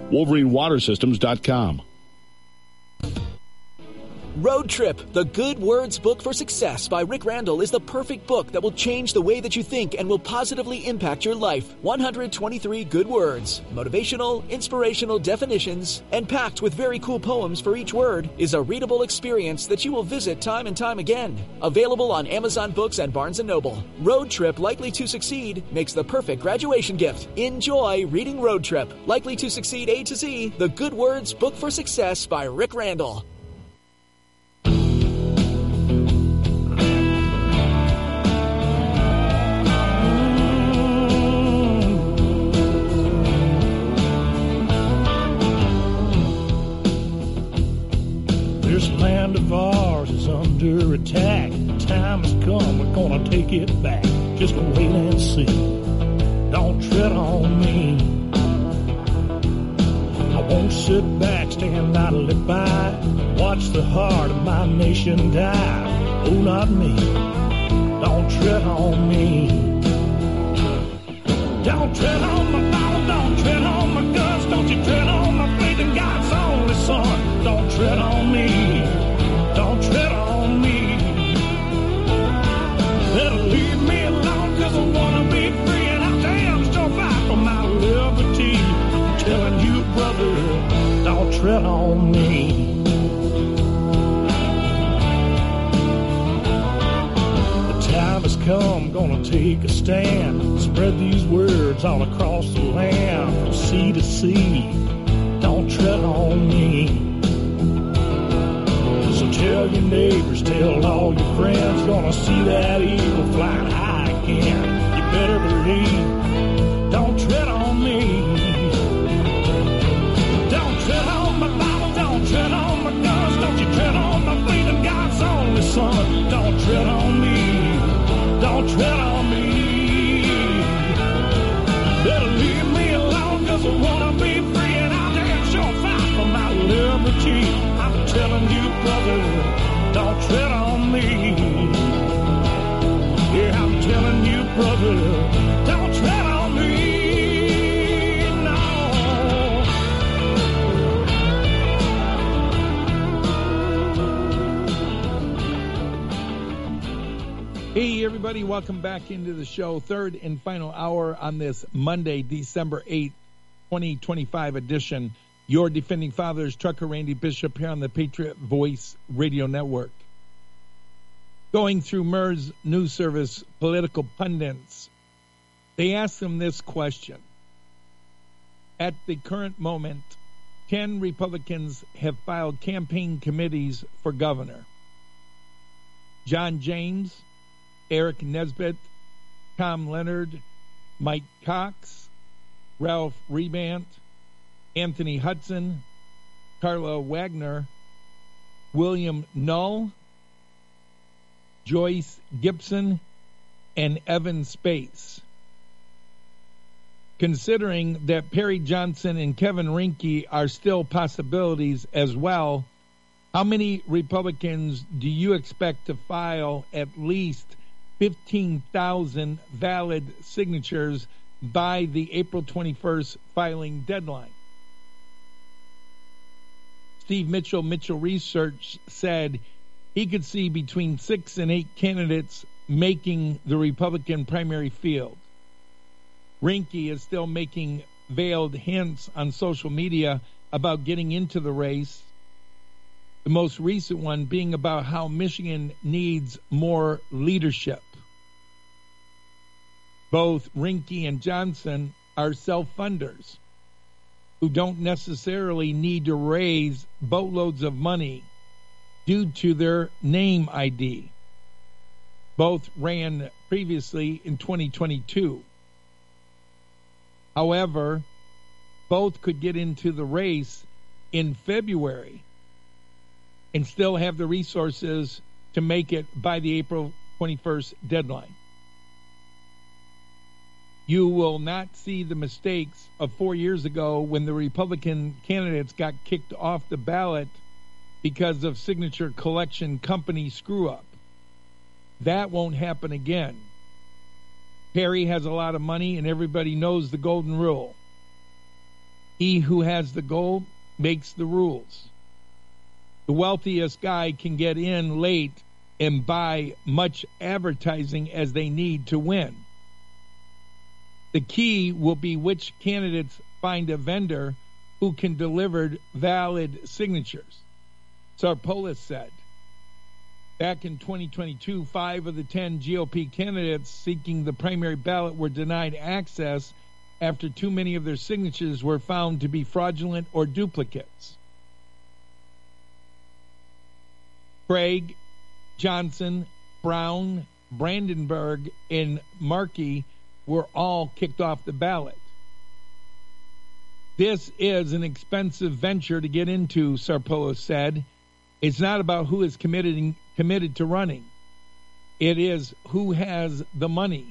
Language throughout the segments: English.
WolverineWaterSystems.com. Road Trip, The Good Words Book for Success by Rick Randall is the perfect book that will change the way that you think and will positively impact your life. 123 good words, motivational, inspirational definitions, and packed with very cool poems for each word is a readable experience that you will visit time and time again. Available on Amazon Books and Barnes & Noble. Road Trip, Likely to Succeed makes the perfect graduation gift. Enjoy reading Road Trip, Likely to Succeed A to Z, The Good Words Book for Success by Rick Randall. This land of ours is under attack. The time has come, we're gonna take it back. Just wait and see. Don't tread on me. I won't sit back, stand idly by. Watch the heart of my nation die. Oh, not me. Don't tread on me. Don't tread on my Bible, don't tread on my guns. Don't you tread on my faith in God's only Son. Don't tread on me. Don't tread on me. Better leave me alone, 'cause I wanna be free, and I'll damn sure fight for my liberty. I'm telling you, brother, don't tread on me. The time has come, gonna take a stand. Spread these words all across the land, from sea to sea. Don't tread on me. So tell your neighbors, tell all your friends, gonna see that eagle flying high again. You better believe, don't tread on me. Don't tread on my Bible, don't tread on my guns. Don't you tread on my faith in God's only Son. Don't tread on me, don't tread on me. Better leave me alone, 'cause I wanna be free, and I'll damn sure fight for my liberty. I'm telling you, brother, don't tread on me. Yeah, I'm telling you, brother, don't tread on me. No. Hey, everybody, welcome back into the show. Third and final hour on this Monday, December 8th, 2025 edition. Your Defending Fathers, Trucker Randy Bishop, here on the Patriot Voice Radio Network. Going through MERS News Service political pundits, they asked them this question. At the current moment, 10 Republicans have filed campaign committees for governor. John James, Eric Nesbitt, Tom Leonard, Mike Cox, Ralph Rebant, Anthony Hudson, Carla Wagner, William Null, Joyce Gibson, and Evan Space. Considering that Perry Johnson and Kevin Rinke are still possibilities as well, how many Republicans do you expect to file at least 15,000 valid signatures by the April 21st filing deadline? Steve Mitchell Research said he could see between 6 and 8 candidates making the Republican primary field. Rinke is still making veiled hints on social media about getting into the race, the most recent one being about how Michigan needs more leadership. Both Rinke and Johnson are self-funders who don't necessarily need to raise boatloads of money due to their name ID. Both ran previously in 2022. However, both could get into the race in February and still have the resources to make it by the April 21st deadline. You will not see the mistakes of 4 years ago when the Republican candidates got kicked off the ballot because of signature collection company screw-up. That won't happen again. Perry has a lot of money, and everybody knows the golden rule. He who has the gold makes the rules. The wealthiest guy can get in late and buy much advertising as they need to win. The key will be which candidates find a vendor who can deliver valid signatures. Sarpolis said. Back in 2022, 5 of the 10 GOP candidates seeking the primary ballot were denied access after too many of their signatures were found to be fraudulent or duplicates. Craig, Johnson, Brown, Brandenburg, and Markey were all kicked off the ballot. This is an expensive venture to get into, Sarpolis said. It's not about who is committed to running. It is who has the money.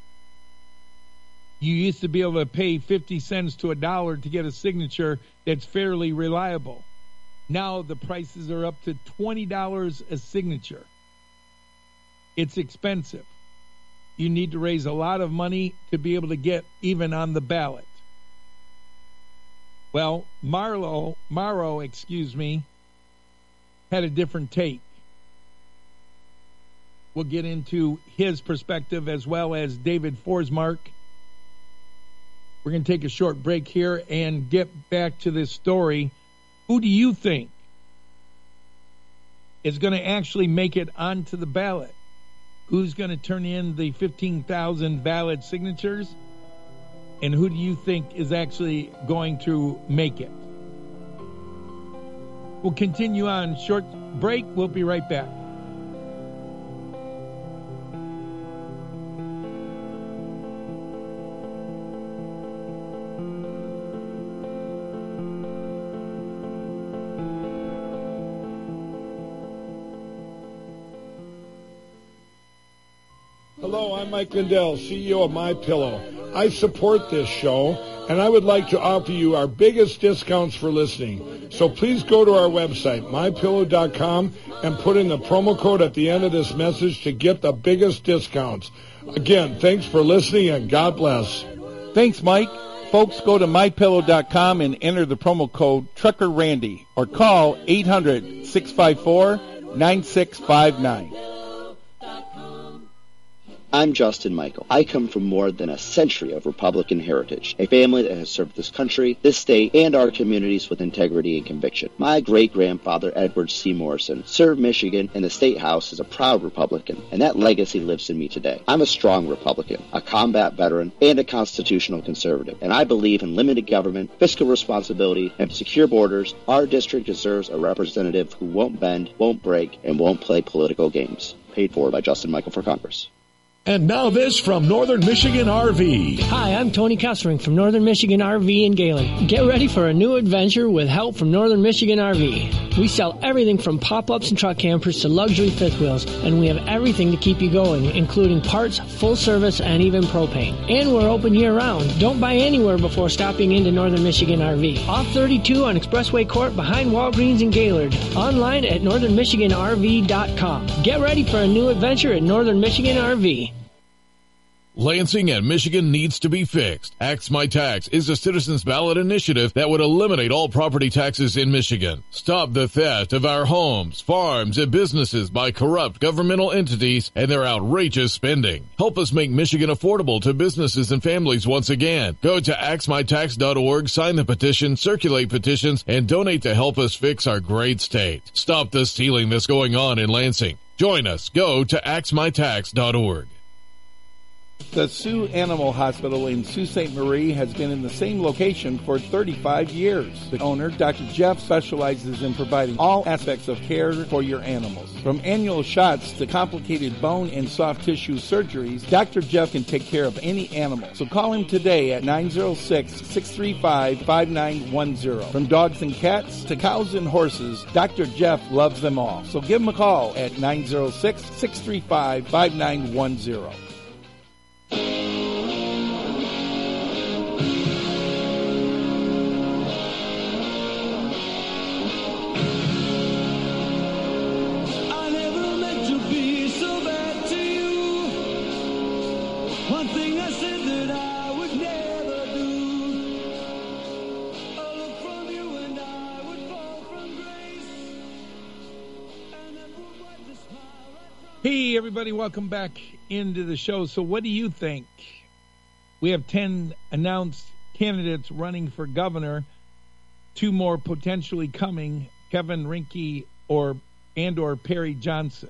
You used to be able to pay 50 cents to $1 to get a signature that's fairly reliable. Now the prices are up to $20 a signature. It's expensive. You need to raise a lot of money to be able to get even on the ballot. Well, Morrow, had a different take. We'll get into his perspective as well as David Forsmark. We're going to take a short break here and get back to this story. Who do you think is going to actually make it onto the ballot? Who's going to turn in the 15,000 valid signatures? And who do you think is actually going to make it? We'll continue on. Short break. We'll be right back. Hello, I'm Mike Lindell, CEO of MyPillow. I support this show, and I would like to offer you our biggest discounts for listening. So please go to our website, mypillow.com, and put in the promo code at the end of this message to get the biggest discounts. Again, thanks for listening, and God bless. Thanks, Mike. Folks, go to mypillow.com and enter the promo code TruckerRandy or call 800-654-9659. I'm Justin Michael. I come from more than a century of Republican heritage, a family that has served this country, this state, and our communities with integrity and conviction. My great-grandfather, Edward C. Morrison, served Michigan in the State House as a proud Republican, and that legacy lives in me today. I'm a strong Republican, a combat veteran, and a constitutional conservative, and I believe in limited government, fiscal responsibility, and secure borders. Our district deserves a representative who won't bend, won't break, and won't play political games. Paid for by Justin Michael for Congress. And now this from Northern Michigan RV. Hi, I'm Tony Kessering from Northern Michigan RV in Gaylord. Get ready for a new adventure with help from Northern Michigan RV. We sell everything from pop-ups and truck campers to luxury fifth wheels, and we have everything to keep you going, including parts, full service, and even propane. And we're open year-round. Don't buy anywhere before stopping into Northern Michigan RV. Off 32 on Expressway Court behind Walgreens in Gaylord. Online at northernmichiganrv.com. Get ready for a new adventure at Northern Michigan RV. Lansing and Michigan needs to be fixed. Axe My Tax is a citizens ballot initiative that would eliminate all property taxes in Michigan. Stop the theft of our homes, farms, and businesses by corrupt governmental entities and their outrageous spending. Help us make Michigan affordable to businesses and families once again. Go to axmytax.org, sign the petition, circulate petitions, and donate to help us fix our great state. Stop the stealing that's going on in Lansing. Join us. Go to axmytax.org. The Sioux Animal Hospital in Sault Ste. Marie has been in the same location for 35 years. The owner, Dr. Jeff, specializes in providing all aspects of care for your animals. From annual shots to complicated bone and soft tissue surgeries, Dr. Jeff can take care of any animal. So call him today at 906-635-5910. From dogs and cats to cows and horses, Dr. Jeff loves them all. So give him a call at 906-635-5910. One thing I said that I would never do. Hey, everybody, welcome back into the show. So what do you think? We have 10 announced candidates running for governor, 2 more potentially coming, Kevin Rinke or Perry Johnson.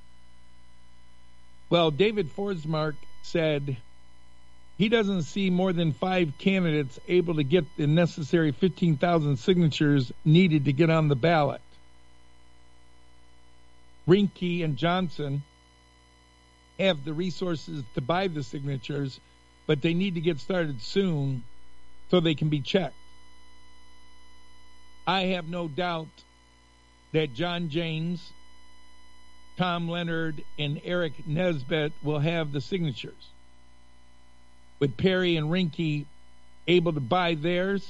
Well, David Forsmark said he doesn't see more than 5 candidates able to get the necessary 15,000 signatures needed to get on the ballot. Rinke and Johnson have the resources to buy the signatures, but they need to get started soon so they can be checked. I have no doubt that John James, Tom Leonard, and Eric Nesbitt will have the signatures. With Perry and Rinke able to buy theirs,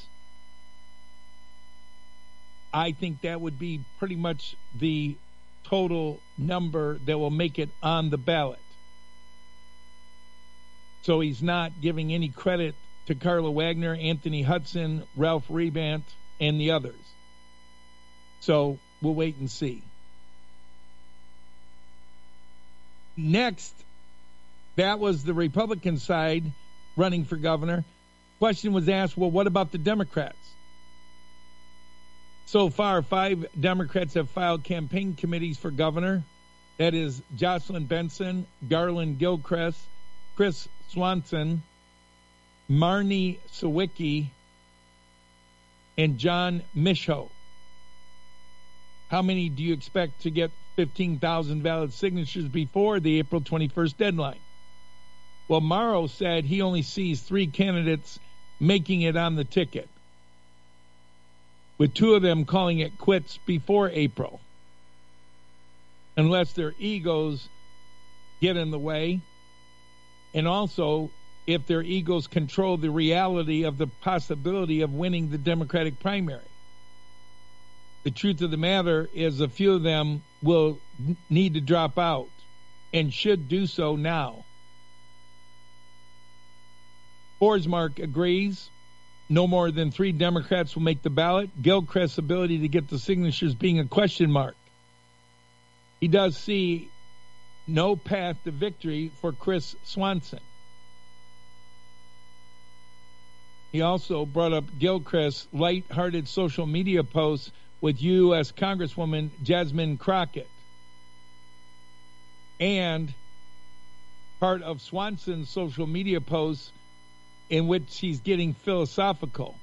I think that would be pretty much the total number that will make it on the ballot. So he's not giving any credit to Carla Wagner, Anthony Hudson, Ralph Rebant, and the others. So we'll wait and see. Next, that was the Republican side running for governor. Question was asked, well, what about the Democrats? So far, 5 Democrats have filed campaign committees for governor. That is Jocelyn Benson, Garland Gilchrist, Chris Swanson, Marnie Sawicki, and John Misho. How many do you expect to get 15,000 valid signatures before the April 21st deadline? Well, Morrow said he only sees 3 candidates making it on the ticket, with 2 of them calling it quits before April, unless their egos get in the way, and also if their egos control the reality of the possibility of winning the Democratic primary. The truth of the matter is a few of them will need to drop out and should do so now. Forsmark agrees. No more than 3 Democrats will make the ballot. Gilchrist's ability to get the signatures being a question mark. He does see no path to victory for Chris Swanson. He also brought up Gilchrist's light-hearted social media posts with U.S. Congresswoman Jasmine Crockett. And part of Swanson's social media posts in which he's getting philosophical.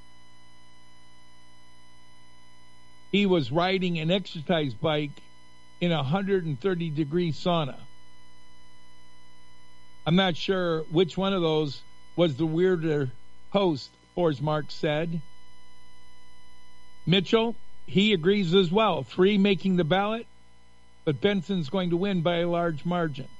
He was riding an exercise bike in a 130-degree sauna. I'm not sure which one of those was the weirder post, Forsmark said. Mitchell, he agrees as well. 3 making the ballot, but Benson's going to win by a large margin.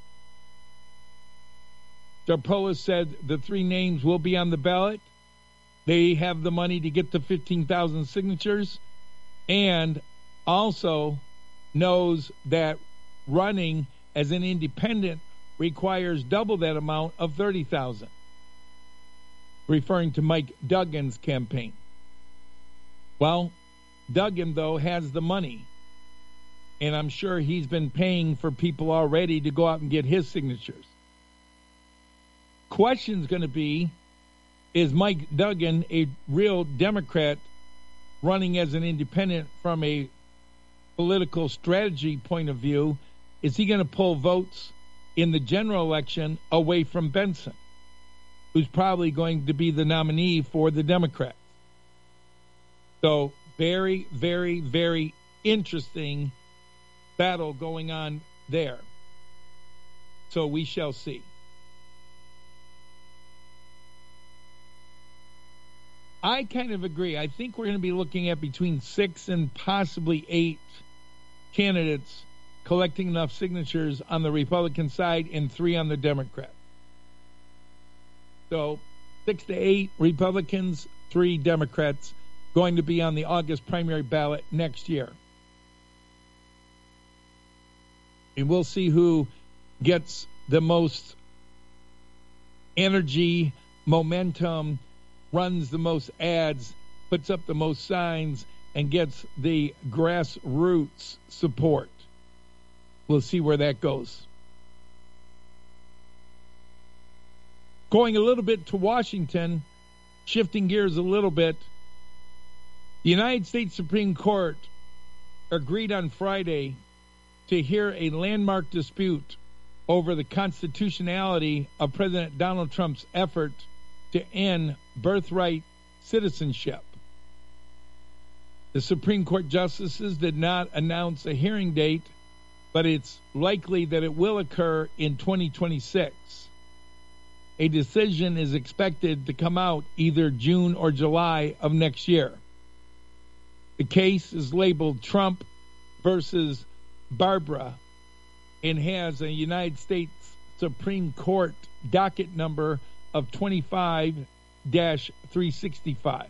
Darpola said the 3 names will be on the ballot. They have the money to get the 15,000 signatures, and also knows that running as an independent requires double that amount of 30,000, referring to Mike Duggan's campaign. Well, Duggan, though, has the money, and I'm sure he's been paying for people already to go out and get his signatures. Question's going to be, is Mike Duggan a real Democrat running as an independent from a political strategy point of view? Is he going to pull votes in the general election away from Benson, who's probably going to be the nominee for the Democrats? So very, very, very interesting battle going on there. So we shall see. I kind of agree. I think we're going to be looking at between 6 and possibly 8 candidates collecting enough signatures on the Republican side and 3 on the Democrat. So 6 to 8 Republicans, 3 Democrats going to be on the August primary ballot next year. And we'll see who gets the most energy, momentum, runs the most ads, puts up the most signs, and gets the grassroots support. We'll see where that goes. Going a little bit to Washington, shifting gears a little bit, the United States Supreme Court agreed on Friday to hear a landmark dispute over the constitutionality of President Donald Trump's effort to end birthright citizenship. The Supreme Court justices did not announce a hearing date, but it's likely that it will occur in 2026. A decision is expected to come out either June or July of next year. The case is labeled Trump versus Barbara and has a United States Supreme Court docket number of 25-365.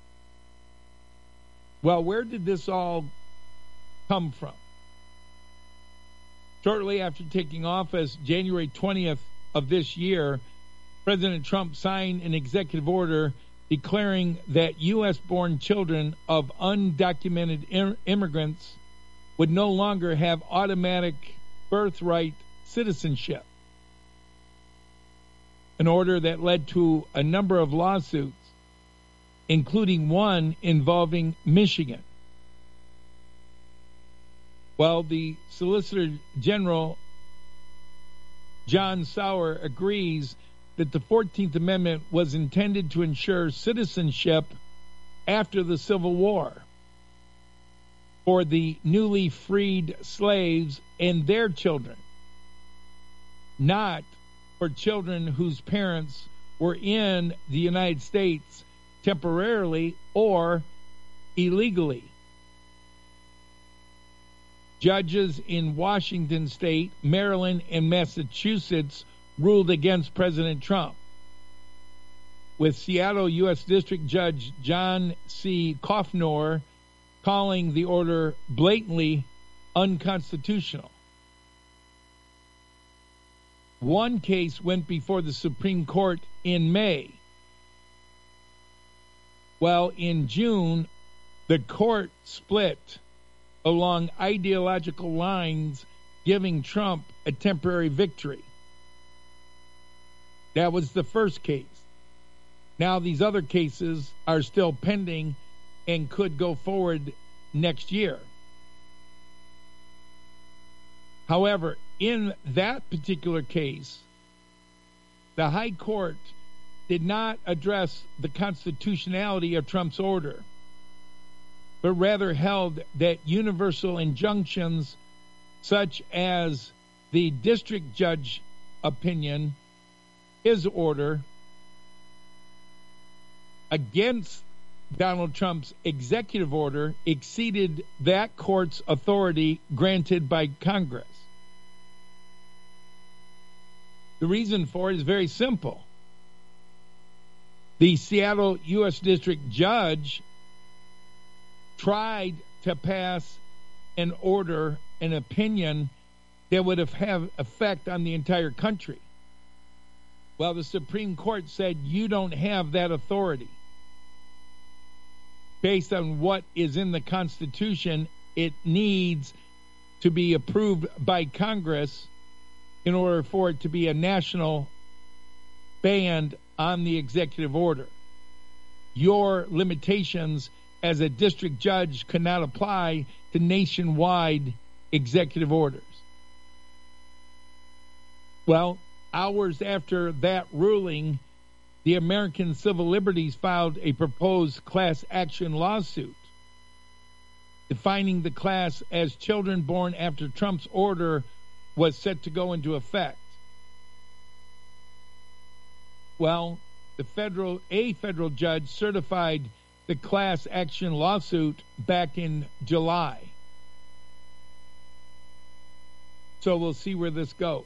Well, where did this all come from? Shortly after taking office, January 20th of this year, President Trump signed an executive order declaring that U.S.-born children of undocumented immigrants would no longer have automatic birthright citizenship. An order that led to a number of lawsuits, including one involving Michigan. Well, the Solicitor General, John Sauer, agrees that the 14th Amendment was intended to ensure citizenship after the Civil War for the newly freed slaves and their children, not for children whose parents were in the United States temporarily or illegally. Judges in Washington State, Maryland, and Massachusetts ruled against President Trump, with Seattle U.S. District Judge John C. Coffnor calling the order blatantly unconstitutional. One case went before the Supreme Court in May. Well, in June, the court split along ideological lines, giving Trump a temporary victory. That was the first case. Now these other cases are still pending and could go forward next year. However, in that particular case, the High Court did not address the constitutionality of Trump's order, but rather held that universal injunctions such as the district judge opinion, his order, against Donald Trump's executive order exceeded that court's authority granted by Congress. The reason for it is very simple. The Seattle U.S. District Judge tried to pass an order, an opinion that would have effect on the entire country. Well, the Supreme Court said you don't have that authority. Based on what is in the Constitution, it needs to be approved by Congress in order for it to be a national ban on the executive order. Your limitations as a district judge cannot apply to nationwide executive orders. Well, hours after that ruling, the American Civil Liberties filed a proposed class action lawsuit defining the class as children born after Trump's order was set to go into effect. Well, a federal judge certified the class action lawsuit back in July. So we'll see where this goes.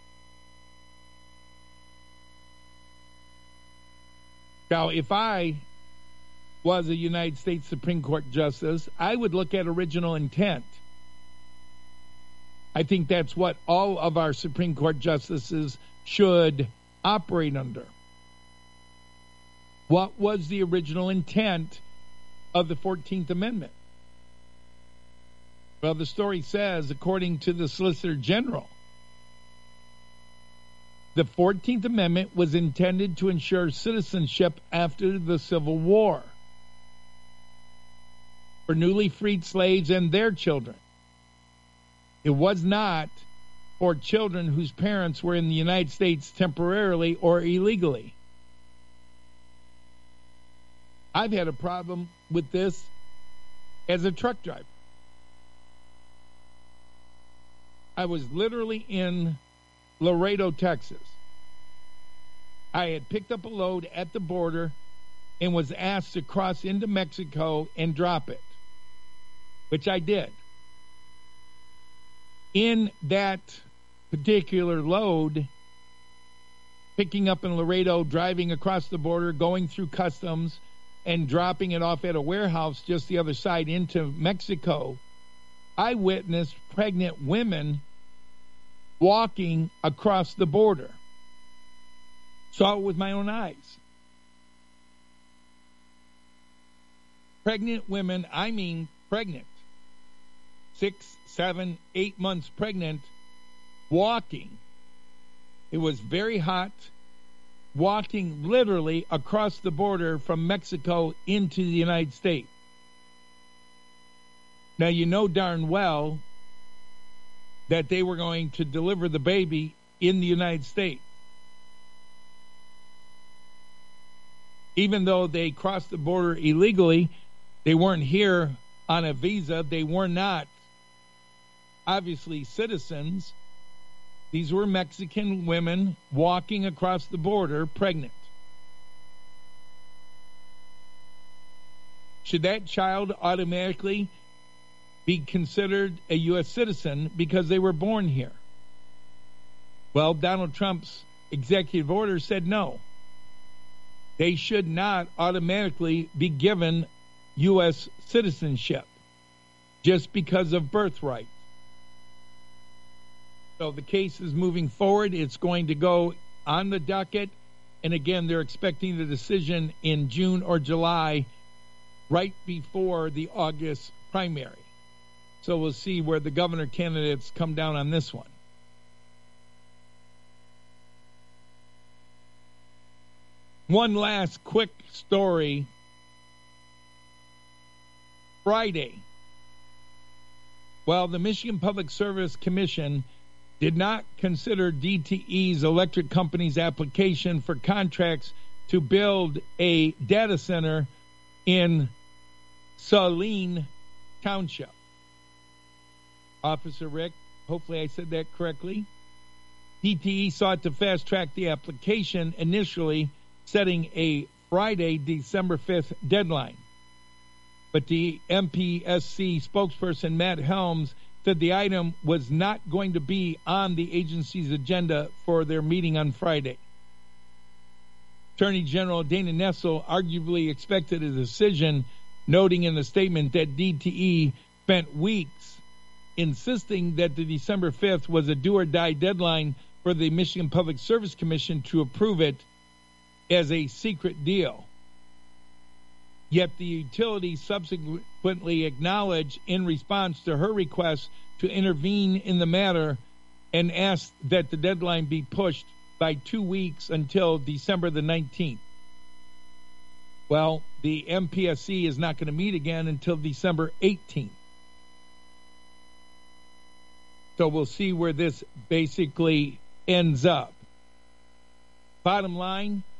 Now, if I was a United States Supreme Court justice, I would look at original intent. I think that's what all of our Supreme Court justices should operate under. What was the original intent of the 14th Amendment? Well, the story says, according to the Solicitor General, The 14th Amendment was intended to ensure citizenship after the Civil War for newly freed slaves and their children. It was not for children whose parents were in the United States temporarily or illegally. I've had a problem with this as a truck driver. I was literally in Laredo, Texas. I had picked up a load at the border and was asked to cross into Mexico and drop it, which I did. In that particular load, picking up in Laredo, driving across the border, going through customs, and dropping it off at a warehouse just the other side into Mexico, I witnessed pregnant women walking across the border. Saw it with my own eyes. Pregnant women, I mean pregnant, 6, 7, 8 months pregnant, walking. It was very hot, walking literally across the border from Mexico into the United States. Now, you know darn well that they were going to deliver the baby in the United States. Even though they crossed the border illegally, they weren't here on a visa. They were not, obviously, citizens. These were Mexican women walking across the border pregnant. Should that child automatically be considered a U.S. citizen because they were born here? Well, Donald Trump's executive order said no. They should not automatically be given U.S. citizenship just because of birthright. So the case is moving forward. It's going to go on the docket. And again, they're expecting the decision in June or July, right before the August primary. So we'll see where the governor candidates come down on this one. One last quick story. Friday, while the Michigan Public Service Commission did not consider DTE's electric company's application for contracts to build a data center in Saline Township. Officer Rick, hopefully I said that correctly. DTE sought to fast-track the application, initially setting a Friday, December 5th deadline. But the MPSC spokesperson, Matt Helms, said the item was not going to be on the agency's agenda for their meeting on Friday. Attorney General Dana Nessel arguably expected a decision, noting in the statement that DTE spent weeks insisting that the December 5th was a do-or-die deadline for the Michigan Public Service Commission to approve it as a secret deal. Yet the utility subsequently acknowledged in response to her request to intervene in the matter and asked that the deadline be pushed by 2 weeks until December the 19th. Well, the MPSC is not going to meet again until December 18th. So we'll see where this basically ends up. Bottom line,